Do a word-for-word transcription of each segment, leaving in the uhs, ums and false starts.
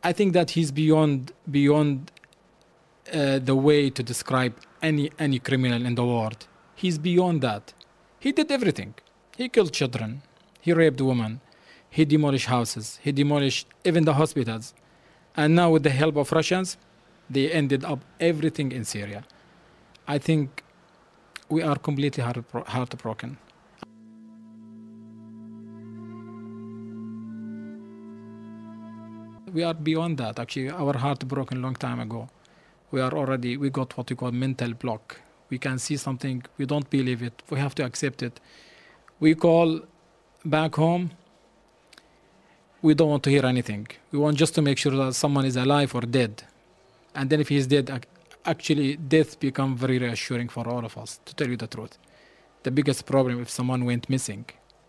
I think that he's beyond beyond uh, the way to describe any any criminal in the world. He's beyond that. He did everything. He killed children. He raped women. He demolished houses. He demolished even the hospitals. And now with the help of Russians, they ended up everything in Syria. I think we are completely heart- heartbroken. We are beyond that. Actually, our heart broken long time ago. We are already, we got what we call mental block. We can see something, we don't believe it. We have to accept it. We call back home. We don't want to hear anything. We want just to make sure that someone is alive or dead. And then if he's dead, actually death becomes very reassuring for all of us, to tell you the truth. The biggest problem if someone went missing,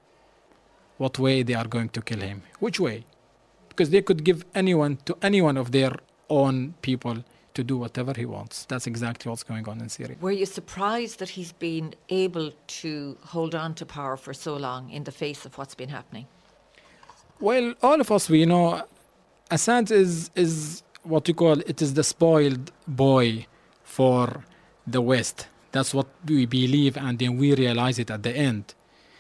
what way they are going to kill him? Which way? Because they could give anyone to any one of their own people to do whatever he wants. That's exactly what's going on in Syria. Were you surprised that he's been able to hold on to power for so long in the face of what's been happening? Well, all of us, we know Assad is, is what you call, it is the spoiled boy for the West. That's what we believe, and then we realize it at the end.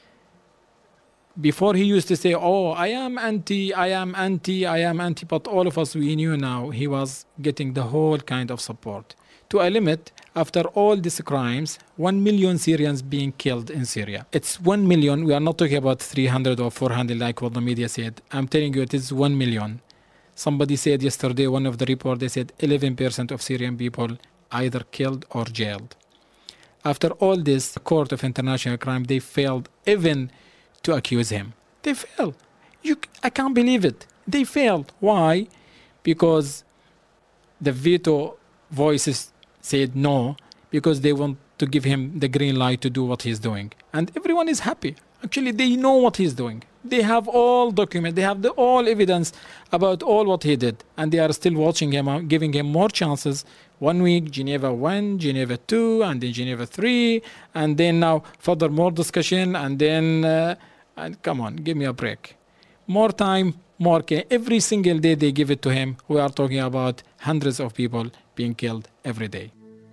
Before he used to say, oh, I am anti, I am anti, I am anti, but all of us, we knew now he was getting the whole kind of support. To a limit, after all these crimes, one million Syrians being killed in Syria. It's one million, we are not talking about three hundred or four hundred like what the media said. I'm telling you, it is one million. Somebody said yesterday, one of the reports, they said eleven percent of Syrian people either killed or jailed. After all this, the Court of International Crime, they failed even to accuse him. They failed. You, I can't believe it. They failed. Why? Because the veto voices said no, because they want to give him the green light to do what he's doing. And everyone is happy. Actually, they know what he's doing. They have all documents. They have the, all evidence about all what he did. And they are still watching him, giving him more chances. One week, Geneva one, Geneva two, and then Geneva three. And then now further more discussion. And then, uh, and come on, give me a break. More time, more care. Every single day they give it to him. We are talking about hundreds of people being killed every day.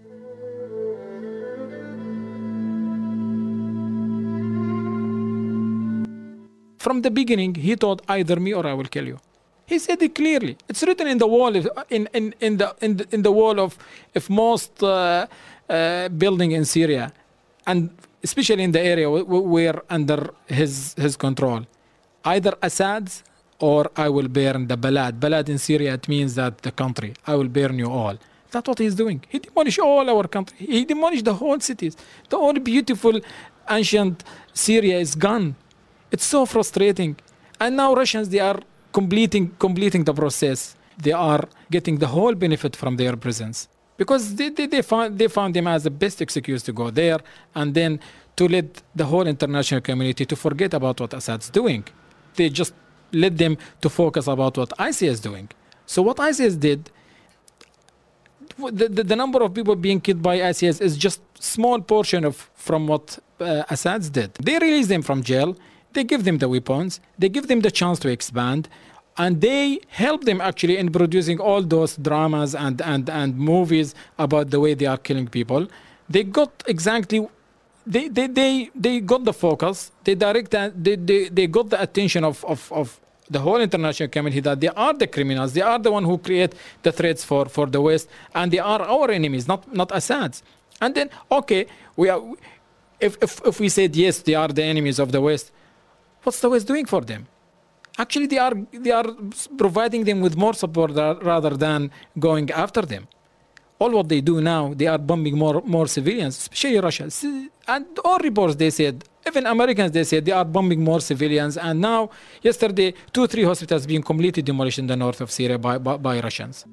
From the beginning, he thought either me or I will kill you. He said it clearly. It's written in the wall, in in in the in the, in the wall of of most uh, uh, building in Syria, and especially in the area where under his his control, either Assad's or I will burn the Balad. Balad in Syria, it means that the country. I will burn you all. That's what he's doing. He demolished all our country. He demolished the whole cities. The whole beautiful ancient Syria is gone. It's so frustrating. And now Russians, they are completing completing the process. They are getting the whole benefit from their presence. Because they, they, they, found, they found him as the best excuse to go there and then to let the whole international community to forget about what Assad's doing. They just let them to focus about what ISIS is doing. So what ISIS did, the, the, the number of people being killed by ISIS is just small portion of from what uh, Assad's did. They release them from jail. They give them the weapons, they give them the chance to expand, and they help them actually in producing all those dramas and, and, and movies about the way they are killing people. They got exactly, they they, they, they got the focus, they direct, they, they, they got the attention of, of, of the whole international community that they are the criminals, they are the one who create the threats for, for the West, and they are our enemies, not, not Assad's. And then, okay, we are, if, if, if we said yes, they are the enemies of the West, what's the West doing for them? Actually, they are they are providing them with more support rather than going after them. All what they do now, they are bombing more more civilians, especially Russia. And all reports, they said, even Americans, they said they are bombing more civilians. And now, yesterday, two, three hospitals being completely demolished in the north of Syria by, by, by Russians.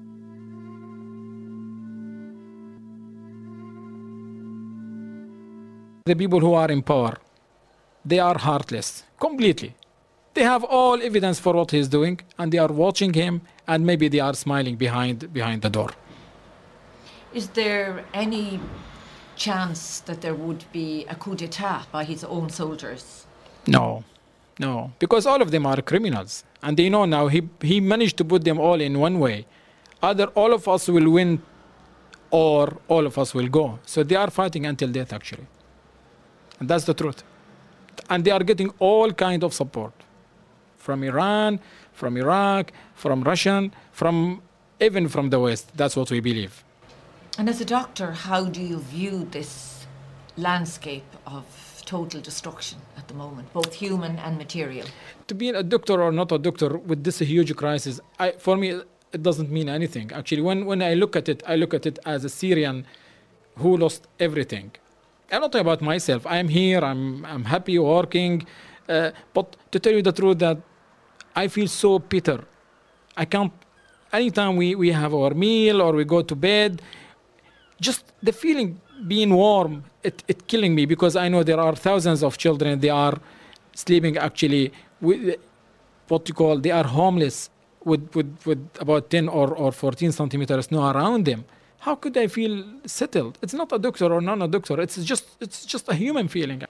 The people who are in power, they are heartless, completely. They have all evidence for what he's doing, and they are watching him, and maybe they are smiling behind behind the door. Is there any chance that there would be a coup d'etat by his own soldiers? No, No, because all of them are criminals. And they know now he, he managed to put them all in one way. Either all of us will win or all of us will go. So they are fighting until death, actually. And that's the truth. And they are getting all kind of support from Iran, from Iraq, from Russian, from even from the West. That's what we believe. And as a doctor, how do you view this landscape of total destruction at the moment, both human and material? To be a doctor or not a doctor with this huge crisis, I, for me, it doesn't mean anything. Actually, when, when I look at it, I look at it as a Syrian who lost everything. I'm not talking about myself. I'm here, I'm, I'm happy working. Uh, but to tell you the truth, that I feel so bitter. I can't, anytime we, we have our meal or we go to bed, just the feeling being warm, it, it killing me, because I know there are thousands of children, they are sleeping actually with what you call, they are homeless with, with, with about ten or, or fourteen centimeters snow around them. How could I feel settled? It's not a doctor or not a doctor, it's just, it's just a human feeling.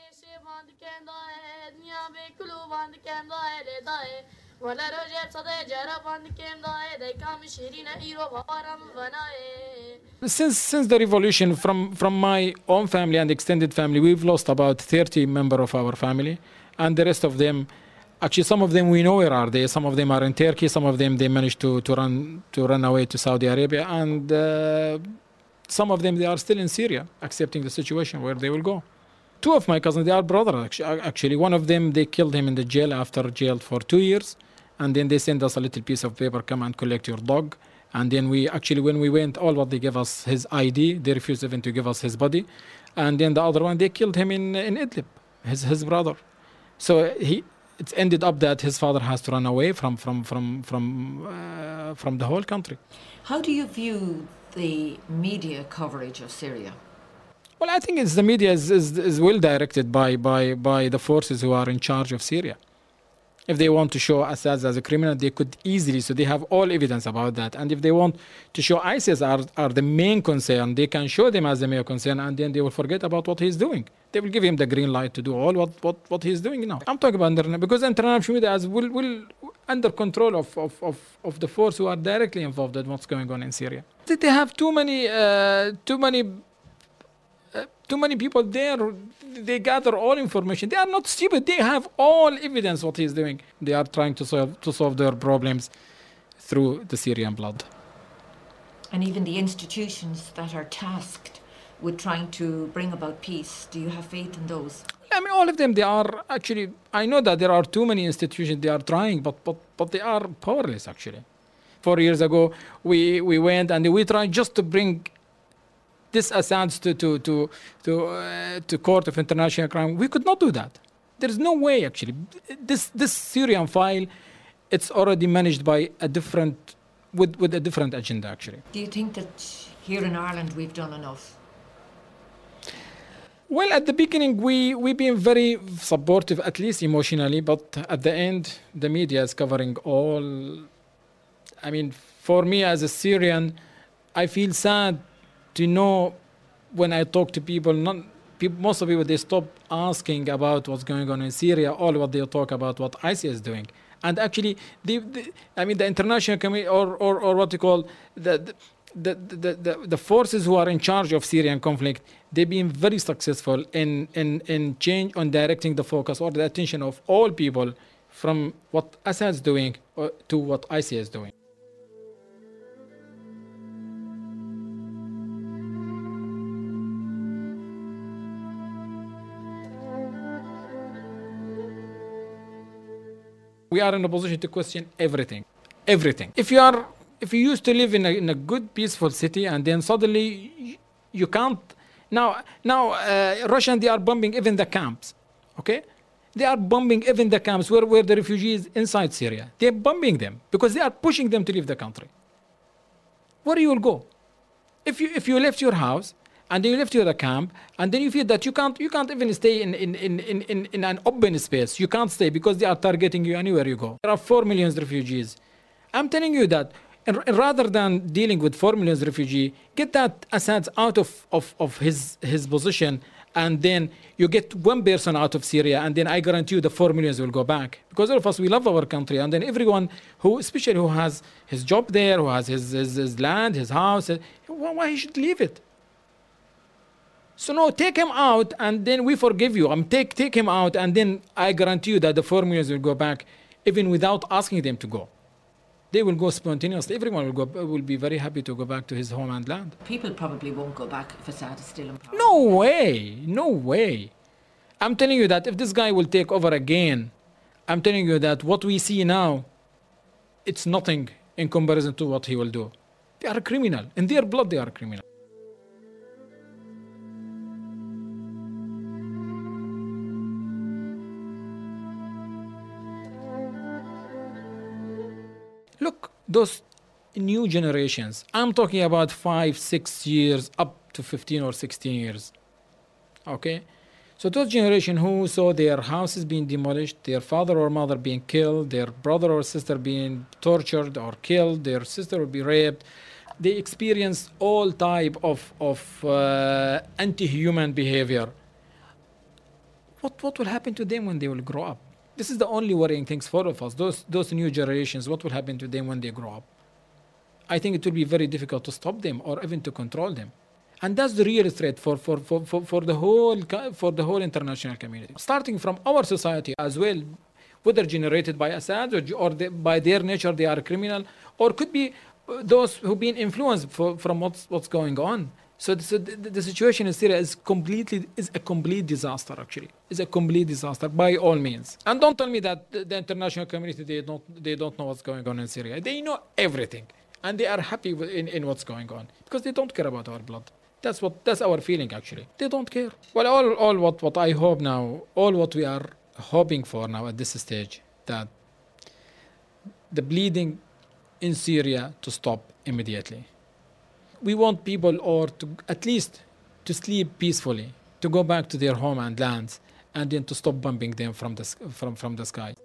Since since the revolution, from, from my own family and extended family, we've lost about thirty members of our family, and the rest of them, actually some of them we know where are they. Some of them are in Turkey, some of them they managed to, to run to run away to Saudi Arabia, and uh, some of them they are still in Syria, accepting the situation where they will go. Two of my cousins, they are brothers actually. One of them, they killed him in the jail after jail for two years. And then they send us a little piece of paper, come and collect your dog. And then we actually, when we went, all what they gave us his I D, they refused even to give us his body. And then the other one, they killed him in, in Idlib, his, his brother. So he, it's ended up that his father has to run away from, from, from, from, uh, from the whole country. How do you view the media coverage of Syria? Well, I think it's the media is, is, is well directed by, by, by the forces who are in charge of Syria. If they want to show Assad as a criminal, they could easily, so they have all evidence about that. And if they want to show ISIS are, are the main concern, they can show them as the main concern, and then they will forget about what he's doing. They will give him the green light to do all what, what, what he's doing now. I'm talking about internet, because international media is will, will under control of, of, of, of the force who are directly involved in what's going on in Syria. They have too many, uh, too many Uh, too many people there, they gather all information. They are not stupid. They have all evidence what he's doing. They are trying to solve, to solve their problems through the Syrian blood. And even the institutions that are tasked with trying to bring about peace, do you have faith in those? I mean, all of them, they are actually, I know that there are too many institutions, they are trying, but, but, but they are powerless, actually. Four years ago, we, we went and we tried just to bring this Assad to to to to, uh, to court of international crime. We could not do that. There is no way, actually. This this Syrian file, it's already managed by a different with with a different agenda, actually. Do you think that here in Ireland we've done enough? Well, at the beginning, we we've been very supportive, at least emotionally. But at the end, the media is covering all. I mean, for me as a Syrian, I feel sad to know when I talk to people, not, people, most of people, they stop asking about what's going on in Syria, all what they talk about what ISIS is doing. And actually, the, the, I mean, the international community, or, or, or what you call, the, the, the, the, the forces who are in charge of Syrian conflict, they've been very successful in, in, in change on directing the focus or the attention of all people from what Assad's doing to what ISIS is doing. We are in a position to question everything, everything. If you are, if you used to live in a, in a good, peaceful city, and then suddenly you, you can't. Now, now uh, Russians, they are bombing even the camps, okay? They are bombing even the camps where, where the refugees inside Syria. They're bombing them because they are pushing them to leave the country. Where you will go? If you if you left your house, and then you left to the camp, and then you feel that you can't you can't even stay in, in, in, in, in an open space. You can't stay because they are targeting you anywhere you go. There are four million refugees. I'm telling you that and rather than dealing with four million refugees, get that Assad out of, of, of his, his position and then you get one person out of Syria, and then I guarantee you the four millions will go back. Because all of us, we love our country, and then everyone who, especially who has his job there, who has his, his, his land, his house, why he should leave it? So no, take him out, and then we forgive you. Um, take take him out, and then I guarantee you that the four millions will go back, even without asking them to go. They will go spontaneously. Everyone will go. Will be very happy to go back to his homeland land. People probably won't go back if Assad is still in power. No way, no way. I'm telling you that if this guy will take over again, I'm telling you that what we see now, it's nothing in comparison to what he will do. They are a criminal. In their blood, they are a criminal. Look, those new generations, I'm talking about five, six years, up to fifteen or sixteen years. Okay? So those generation who saw their houses being demolished, their father or mother being killed, their brother or sister being tortured or killed, their sister will be raped, they experienced all type of, of uh, anti-human behavior. What, what will happen to them when they will grow up? This is the only worrying things for all of us. Those, those new generations, what will happen to them when they grow up? I think it will be very difficult to stop them or even to control them. And that's the real threat for, for, for, for, for, the whole, for the whole international community. Starting from our society as well, whether generated by Assad or, or the, by their nature they are criminal, or could be those who've been influenced for, from what's, what's going on. So, the, so the, the situation in Syria is completely is a complete disaster. Actually, is a complete disaster by all means. And don't tell me that the, the international community they don't they don't know what's going on in Syria. They know everything, and they are happy with, in, in what's going on because they don't care about our blood. That's what that's our feeling actually. They don't care. Well, all all what what I hope now, all what we are hoping for now at this stage, that the bleeding in Syria to stop immediately. We want people, or to at least to sleep peacefully, to go back to their home and lands, and then to stop bombing them from the from from the sky.